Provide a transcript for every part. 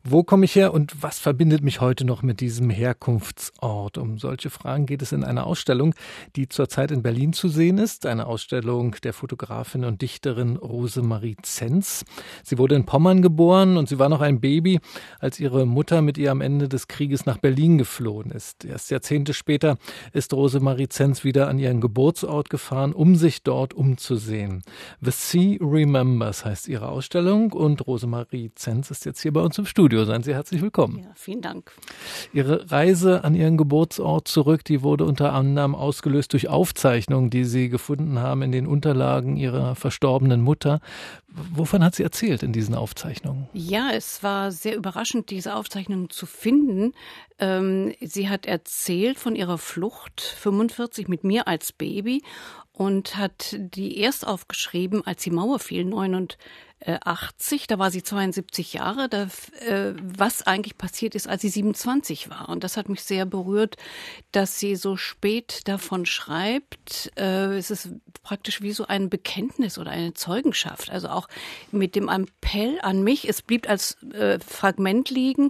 Wo komme ich her und was verbindet mich heute noch mit diesem Herkunftsort? Um solche Fragen geht es in einer Ausstellung, die zurzeit in Berlin zu sehen ist. Eine Ausstellung der Fotografin und Dichterin Rosemarie Zenz. Sie wurde in Pommern geboren und sie war noch ein Baby, als ihre Mutter mit ihr am Ende des Krieges nach Berlin geflohen ist. Erst Jahrzehnte später ist Rosemarie Zenz wieder an ihren Geburtsort gefahren, um sich dort umzusehen. The Sea Remembers heißt ihre Ausstellung und Rosemarie Zenz ist jetzt hier bei uns im Studio. Seien Sie herzlich willkommen. Ja, vielen Dank. Ihre Reise an Ihren Geburtsort zurück, die wurde unter anderem ausgelöst durch Aufzeichnungen, die Sie gefunden haben in den Unterlagen Ihrer verstorbenen Mutter. Wovon hat sie erzählt in diesen Aufzeichnungen? Ja, es war sehr überraschend, diese Aufzeichnungen zu finden. Sie hat erzählt von ihrer Flucht 45 mit mir als Baby und hat die erst aufgeschrieben, als die Mauer fiel, 89, da war sie 72 Jahre, was eigentlich passiert ist, als sie 27 war. Und das hat mich sehr berührt, dass sie so spät davon schreibt. Es ist praktisch wie so ein Bekenntnis oder eine Zeugenschaft. Also auch mit dem Appell an mich, es blieb als Fragment liegen.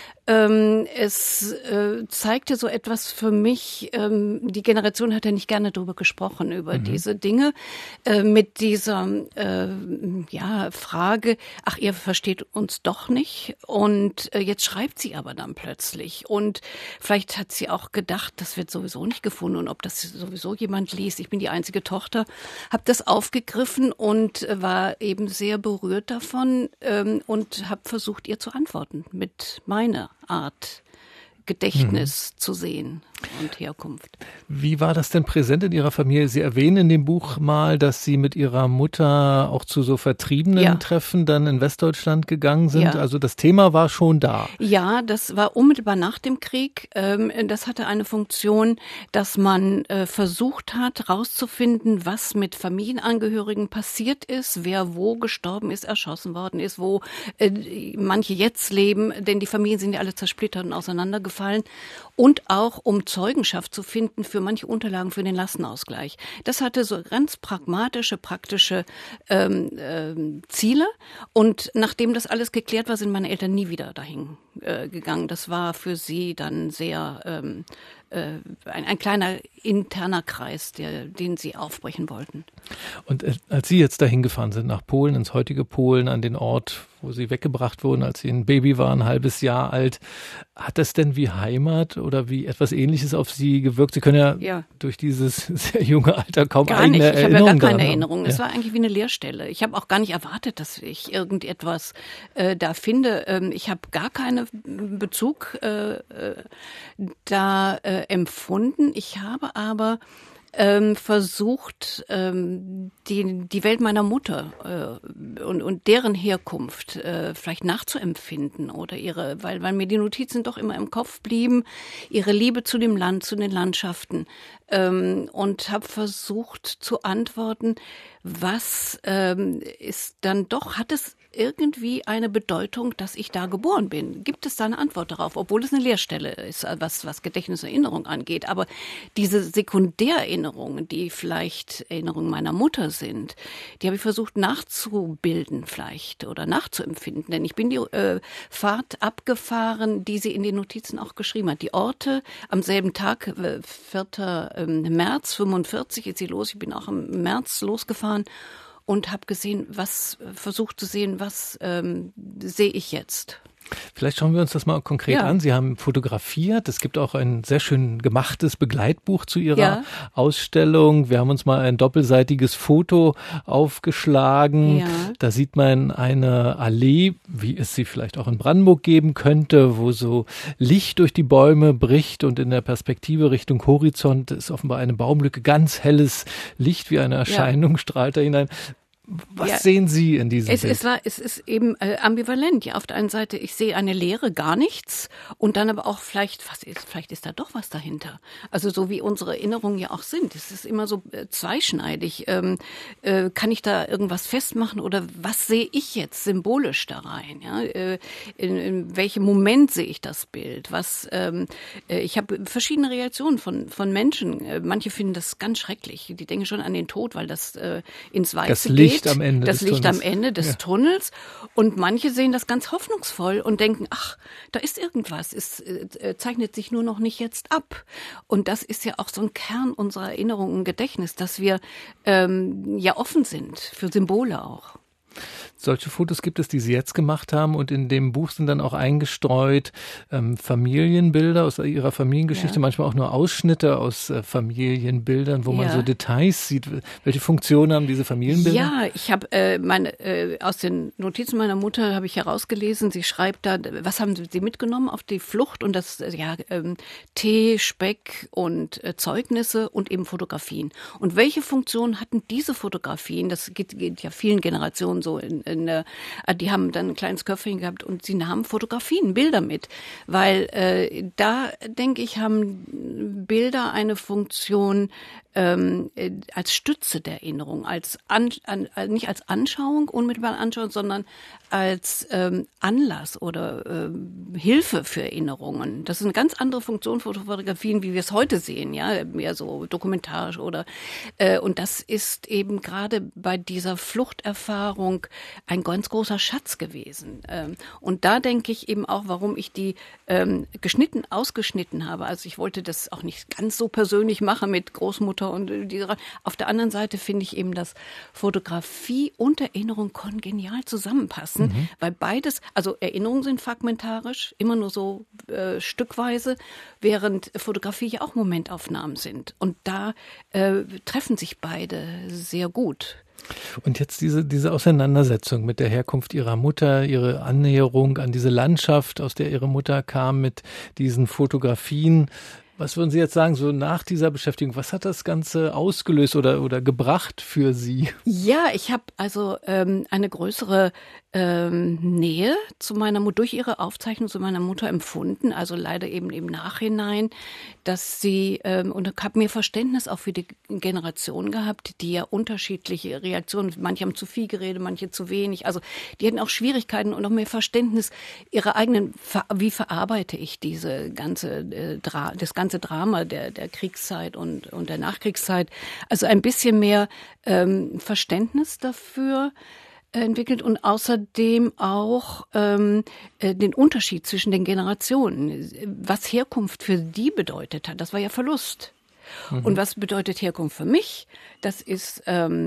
Es zeigte so etwas für mich, die Generation hat ja nicht gerne darüber gesprochen, über diese Dinge, mit dieser Frage, ach, ihr versteht uns doch nicht und jetzt schreibt sie aber dann plötzlich und vielleicht hat sie auch gedacht, das wird sowieso nicht gefunden und ob das sowieso jemand liest. Ich bin die einzige Tochter, habe das aufgegriffen und war eben sehr berührt davon und habe versucht, ihr zu antworten mit meiner Art Gedächtnis zu sehen und Herkunft. Wie war das denn präsent in Ihrer Familie? Sie erwähnen in dem Buch mal, dass Sie mit Ihrer Mutter auch zu so vertriebenen Treffen dann in Westdeutschland gegangen sind. Ja. Also das Thema war schon da. Ja, das war unmittelbar nach dem Krieg. Das hatte eine Funktion, dass man versucht hat, rauszufinden, was mit Familienangehörigen passiert ist, wer wo gestorben ist, erschossen worden ist, wo manche jetzt leben, denn die Familien sind ja alle zersplittert und auseinandergefallen. Und auch um Zeugenschaft zu finden für manche Unterlagen für den Lastenausgleich. Das hatte so ganz pragmatische, praktische Ziele. Und nachdem das alles geklärt war, sind meine Eltern nie wieder dahin gegangen. Das war für sie dann sehr ein kleiner interner Kreis, den sie aufbrechen wollten. Und als Sie jetzt dahin gefahren sind, nach Polen, ins heutige Polen, an den Ort, wo Sie weggebracht wurden, als Sie ein Baby waren, ein halbes Jahr alt, hat das denn wie Heimat oder wie etwas Ähnliches auf Sie gewirkt? Sie können ja durch dieses sehr junge Alter kaum eigene Erinnerungen haben. Ich habe ja gar keine Erinnerungen. Es war eigentlich wie eine Leerstelle. Ich habe auch gar nicht erwartet, dass ich irgendetwas da finde. Ich habe gar keinen Bezug da empfunden. Ich habe aber versucht, die Welt meiner Mutter und deren Herkunft vielleicht nachzuempfinden oder weil mir die Notizen doch immer im Kopf blieben, ihre Liebe zu dem Land, zu den Landschaften und habe versucht zu antworten, was ist dann doch, hat es irgendwie eine Bedeutung, dass ich da geboren bin? Gibt es da eine Antwort darauf, obwohl es eine Leerstelle ist, was Gedächtnis und Erinnerung angeht? Aber diese Sekundärerinnerungen, die vielleicht Erinnerungen meiner Mutter sind, die habe ich versucht nachzubilden vielleicht oder nachzuempfinden. Denn ich bin die Fahrt abgefahren, die sie in den Notizen auch geschrieben hat. Die Orte am selben Tag, 4. März 45 ist sie los. Ich bin auch im März losgefahren. Und habe versucht zu sehen, was sehe ich jetzt. Vielleicht schauen wir uns das mal konkret an. Sie haben fotografiert. Es gibt auch ein sehr schön gemachtes Begleitbuch zu Ihrer Ausstellung. Wir haben uns mal ein doppelseitiges Foto aufgeschlagen. Ja. Da sieht man eine Allee, wie es sie vielleicht auch in Brandenburg geben könnte, wo so Licht durch die Bäume bricht und in der Perspektive Richtung Horizont ist offenbar eine Baumlücke. Ganz helles Licht wie eine Erscheinung strahlt da hinein. Was sehen Sie in diesem Bild? Es ist eben ambivalent. Ja, auf der einen Seite, ich sehe eine Leere, gar nichts. Und dann aber auch vielleicht ist da doch was dahinter. Also so wie unsere Erinnerungen ja auch sind. Es ist immer so zweischneidig. Kann ich da irgendwas festmachen oder was sehe ich jetzt symbolisch da rein? Ja? In welchem Moment sehe ich das Bild? Ich habe verschiedene Reaktionen von Menschen. Manche finden das ganz schrecklich. Die denken schon an den Tod, weil das ins Weiße geht. Licht am Ende des Tunnels. Und manche sehen das ganz hoffnungsvoll und denken, ach, da ist irgendwas. Es zeichnet sich nur noch nicht jetzt ab. Und das ist ja auch so ein Kern unserer Erinnerung und Gedächtnis, dass wir ja offen sind für Symbole auch. Solche Fotos gibt es, die Sie jetzt gemacht haben, und in dem Buch sind dann auch eingestreut Familienbilder aus Ihrer Familiengeschichte, manchmal auch nur Ausschnitte aus Familienbildern, wo man so Details sieht. Welche Funktion haben diese Familienbilder? Ja, ich habe aus den Notizen meiner Mutter habe ich herausgelesen, sie schreibt da, was haben Sie mitgenommen auf die Flucht, und das Tee, Speck und Zeugnisse und eben Fotografien. Und welche Funktion hatten diese Fotografien? Das geht ja vielen Generationen so die haben dann ein kleines Köfferchen gehabt und sie nahmen Fotografien, Bilder mit, weil da, denke ich, haben Bilder eine Funktion als Stütze der Erinnerung, nicht als Anschauung, unmittelbare Anschauung, sondern als Anlass oder Hilfe für Erinnerungen. Das ist eine ganz andere Funktion von Fotografien, wie wir es heute sehen, ja, mehr so dokumentarisch und das ist eben gerade bei dieser Fluchterfahrung ein ganz großer Schatz gewesen. Und da denke ich eben auch, warum ich die ausgeschnitten habe. Also ich wollte das auch nicht ganz so persönlich machen mit Großmutter und auf der anderen Seite finde ich eben, dass Fotografie und Erinnerung kongenial zusammenpassen, weil beides, also Erinnerungen sind fragmentarisch, immer nur so stückweise, während Fotografie ja auch Momentaufnahmen sind. Und da treffen sich beide sehr gut. Und jetzt diese Auseinandersetzung mit der Herkunft Ihrer Mutter, Ihre Annäherung an diese Landschaft, aus der Ihre Mutter kam, mit diesen Fotografien. Was würden Sie jetzt sagen, so nach dieser Beschäftigung, was hat das Ganze ausgelöst oder gebracht für Sie? Ja, ich habe also eine größere Nähe zu meiner Mutter, durch ihre Aufzeichnung zu meiner Mutter empfunden, also leider eben im Nachhinein, dass sie, und habe mir Verständnis auch für die Generation gehabt, die ja unterschiedliche Reaktionen, manche haben zu viel geredet, manche zu wenig, also die hatten auch Schwierigkeiten und auch mehr Verständnis ihrer eigenen, wie verarbeite ich das ganze Drama der Kriegszeit und der Nachkriegszeit, also ein bisschen mehr Verständnis dafür entwickelt und außerdem auch den Unterschied zwischen den Generationen, was Herkunft für die bedeutet hat. Das war ja Verlust. Und was bedeutet Herkunft für mich? Das ist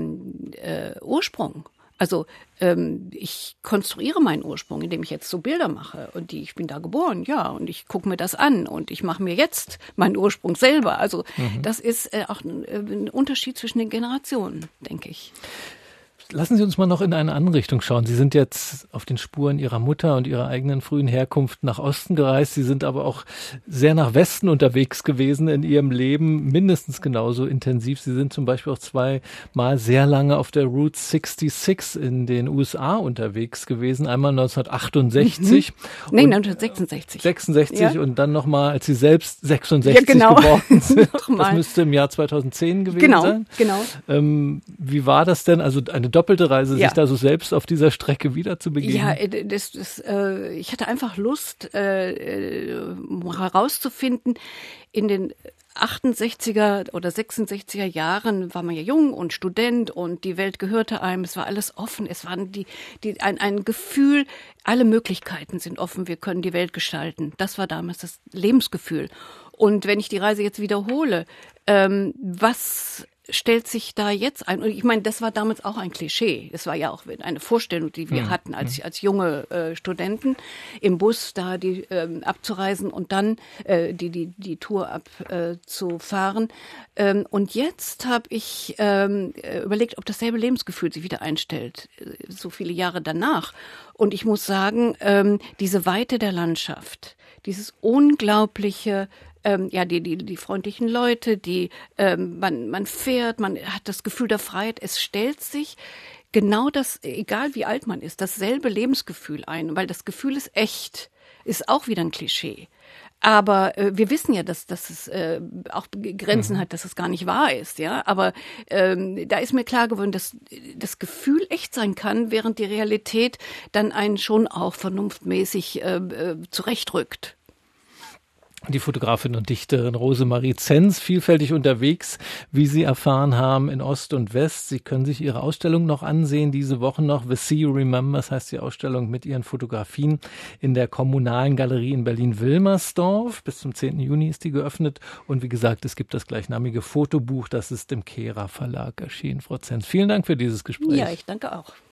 Ursprung. Also ich konstruiere meinen Ursprung, indem ich jetzt so Bilder mache und ich bin da geboren, ja, und ich gucke mir das an und ich mache mir jetzt meinen Ursprung selber. Also das ist auch ein Unterschied zwischen den Generationen, denke ich. Lassen Sie uns mal noch in eine andere Richtung schauen. Sie sind jetzt auf den Spuren Ihrer Mutter und Ihrer eigenen frühen Herkunft nach Osten gereist. Sie sind aber auch sehr nach Westen unterwegs gewesen in Ihrem Leben, mindestens genauso intensiv. Sie sind zum Beispiel auch 2-mal sehr lange auf der Route 66 in den USA unterwegs gewesen. Einmal 1968. Nee, 1966. 66 ja? Und dann nochmal, als Sie selbst 66 geworden sind. Das müsste im Jahr 2010 gewesen sein. Genau. Wie war das denn? Also eine doppelte Reise, sich da so selbst auf dieser Strecke wieder zu begegnen? Ja, ich hatte einfach Lust, herauszufinden, in den 68er oder 66er Jahren war man ja jung und Student und die Welt gehörte einem, es war alles offen, es waren ein Gefühl, alle Möglichkeiten sind offen, wir können die Welt gestalten. Das war damals das Lebensgefühl. Und wenn ich die Reise jetzt wiederhole, was stellt sich da jetzt ein? Und ich meine, das war damals auch ein Klischee. Es war ja auch eine Vorstellung, die wir hatten als junge Studenten im Bus da abzureisen und dann die Tour abzufahren. Und jetzt habe ich überlegt, ob dasselbe Lebensgefühl sich wieder einstellt, so viele Jahre danach. Und ich muss sagen, diese Weite der Landschaft, dieses unglaubliche, die freundlichen Leute, man fährt, man hat das Gefühl der Freiheit. Es stellt sich genau das, egal wie alt man ist, dasselbe Lebensgefühl ein, weil das Gefühl ist echt, ist auch wieder ein Klischee. Aber wir wissen ja, dass es auch Grenzen hat, dass es gar nicht wahr ist, ja. Aber da ist mir klar geworden, dass das Gefühl echt sein kann, während die Realität dann einen schon auch vernunftmäßig zurechtrückt. Die Fotografin und Dichterin Rosemarie Zenz, vielfältig unterwegs, wie Sie erfahren haben, in Ost und West. Sie können sich Ihre Ausstellung noch ansehen, diese Woche noch. The Sea Remembers heißt die Ausstellung mit Ihren Fotografien in der Kommunalen Galerie in Berlin-Wilmersdorf. Bis zum 10. Juni ist die geöffnet. Und wie gesagt, es gibt das gleichnamige Fotobuch, das ist im Kehrer Verlag erschienen. Frau Zenz, vielen Dank für dieses Gespräch. Ja, ich danke auch.